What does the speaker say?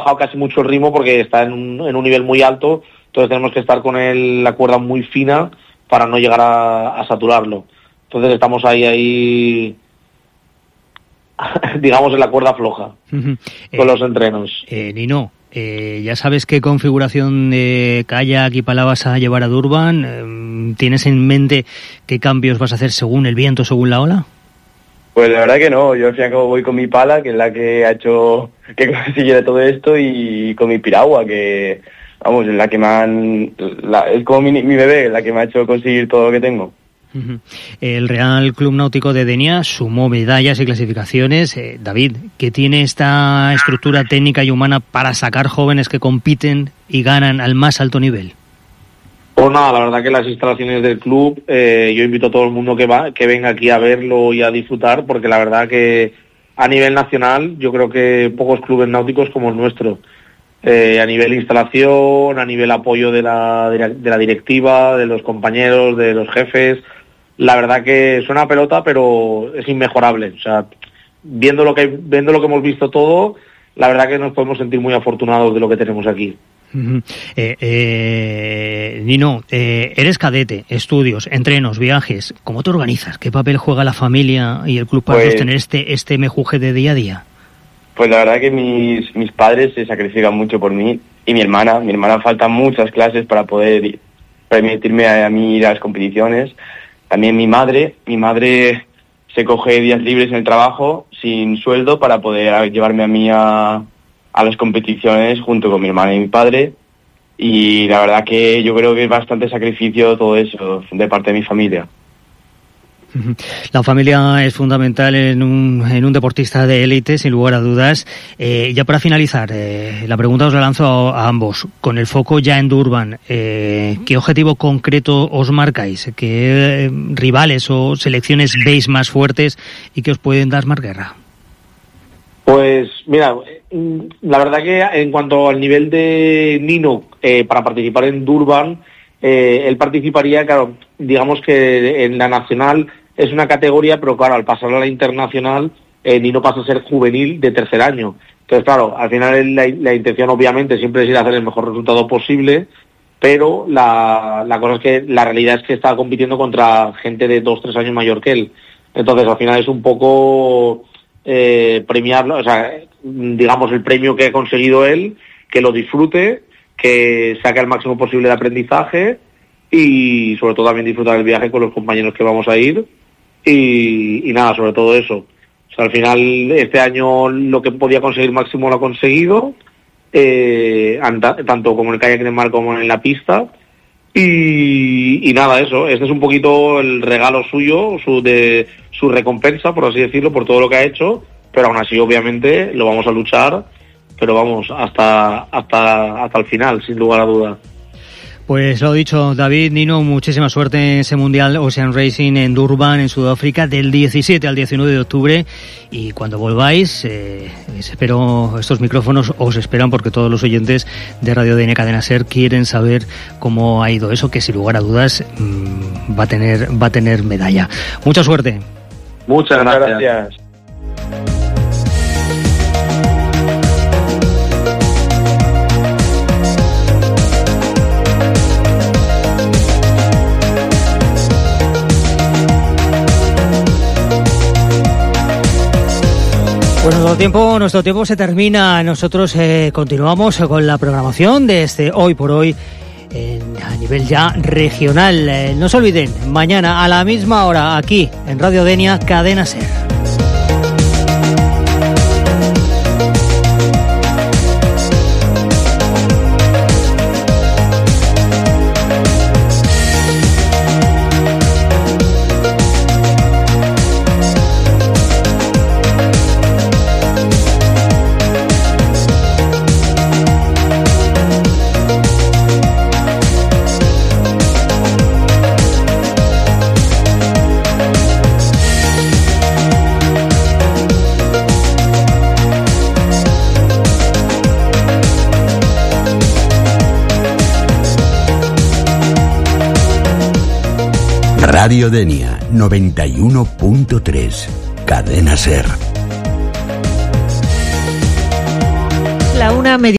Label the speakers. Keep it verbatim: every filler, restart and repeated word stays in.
Speaker 1: bajado casi mucho el ritmo porque está en un, en un nivel muy alto, entonces tenemos que estar con el, la cuerda muy fina para no llegar a, a saturarlo. Entonces estamos ahí, ahí, digamos, en la cuerda floja uh-huh. con eh, los entrenos.
Speaker 2: Eh, Nino, eh, ¿ya sabes qué configuración de kayak y pala vas a llevar a Durban? Eh, ¿Tienes en mente qué cambios vas a hacer según el viento, según la ola?
Speaker 3: Pues la verdad que no, yo al fin y al cabo voy con mi pala, que es la que ha hecho que consiguiera todo esto, y con mi piragua, que vamos, es la que me han, la, es como mi, mi bebé, la que me ha hecho conseguir todo lo que tengo.
Speaker 2: Uh-huh. El Real Club Náutico de Denia sumó medallas y clasificaciones. Eh, David, ¿qué tiene esta estructura técnica y humana para sacar jóvenes que compiten y ganan al más alto nivel?
Speaker 1: Pues nada, la verdad que las instalaciones del club, eh, yo invito a todo el mundo que va, que venga aquí a verlo y a disfrutar, porque la verdad que a nivel nacional yo creo que pocos clubes náuticos como el nuestro, eh, a nivel instalación, a nivel apoyo de la, de la directiva, de los compañeros, de los jefes, la verdad que suena a pelota, pero es inmejorable. O sea, viendo lo que viendo lo que hemos visto todo, la verdad que nos podemos sentir muy afortunados de lo que tenemos aquí.
Speaker 2: Uh-huh. Eh, eh, Nino, eh, eres cadete, estudios, entrenos, viajes. ¿Cómo te organizas? ¿Qué papel juega la familia y el club para pues, sostener este este mejuje de día a día?
Speaker 3: Pues la verdad que mis mis padres se sacrifican mucho por mí, y mi hermana. Mi hermana falta muchas clases para poder permitirme a, a mí ir a las competiciones. También mi madre, mi madre se coge días libres en el trabajo sin sueldo para poder llevarme a mí a a las competiciones junto con mi hermana y mi padre, y la verdad que yo creo que es bastante sacrificio todo eso de parte de mi familia.
Speaker 2: La familia es fundamental en un, en un deportista de élite, sin lugar a dudas. Eh, ya para finalizar, eh, la pregunta os la lanzo a, a ambos, con el foco ya en Durban. Eh, ¿Qué objetivo concreto os marcáis? ¿Qué eh, rivales o selecciones veis más fuertes y que os pueden dar más guerra?
Speaker 1: Pues mira, la verdad que en cuanto al nivel de Nino eh, para participar en Durban, eh, él participaría, claro, digamos que en la nacional es una categoría, pero claro, al pasar a la internacional, eh, Nino pasa a ser juvenil de tercer año. Entonces, claro, al final la, la intención obviamente siempre es ir a hacer el mejor resultado posible, pero la, la cosa es que la realidad es que está compitiendo contra gente de dos, tres años mayor que él. Entonces, al final es un poco eh, premiarlo, o sea, digamos el premio que ha conseguido él, que lo disfrute, que saque el máximo posible de aprendizaje y sobre todo también disfrutar el viaje con los compañeros que vamos a ir y, y nada, sobre todo eso. O sea, al final este año lo que podía conseguir máximo lo ha conseguido, eh, anta, tanto como en el kayak de mar como en la pista. Y, y nada, eso, este es un poquito el regalo suyo, su de su recompensa, por así decirlo, por todo lo que ha hecho, pero aún así obviamente lo vamos a luchar, pero vamos, hasta hasta hasta el final, sin lugar a duda.
Speaker 2: Pues lo dicho, David, Nino, muchísima suerte en ese Mundial Ocean Racing en Durban, en Sudáfrica, del diecisiete al diecinueve de octubre. Y cuando volváis, eh, espero, estos micrófonos os esperan porque todos los oyentes de Radio D N Cadena Ser quieren saber cómo ha ido eso, que sin lugar a dudas mmm, va a tener va a tener medalla. Mucha suerte.
Speaker 1: Muchas gracias. Muchas gracias.
Speaker 2: Bueno, nuestro tiempo, nuestro tiempo se termina. Nosotros eh, continuamos con la programación de este Hoy por Hoy eh, a nivel ya regional. Eh, no se olviden, mañana a la misma hora aquí en Radio Denia Cadena Ser.
Speaker 4: Radio Denia noventa y uno punto tres, Cadena Ser.
Speaker 5: La una media.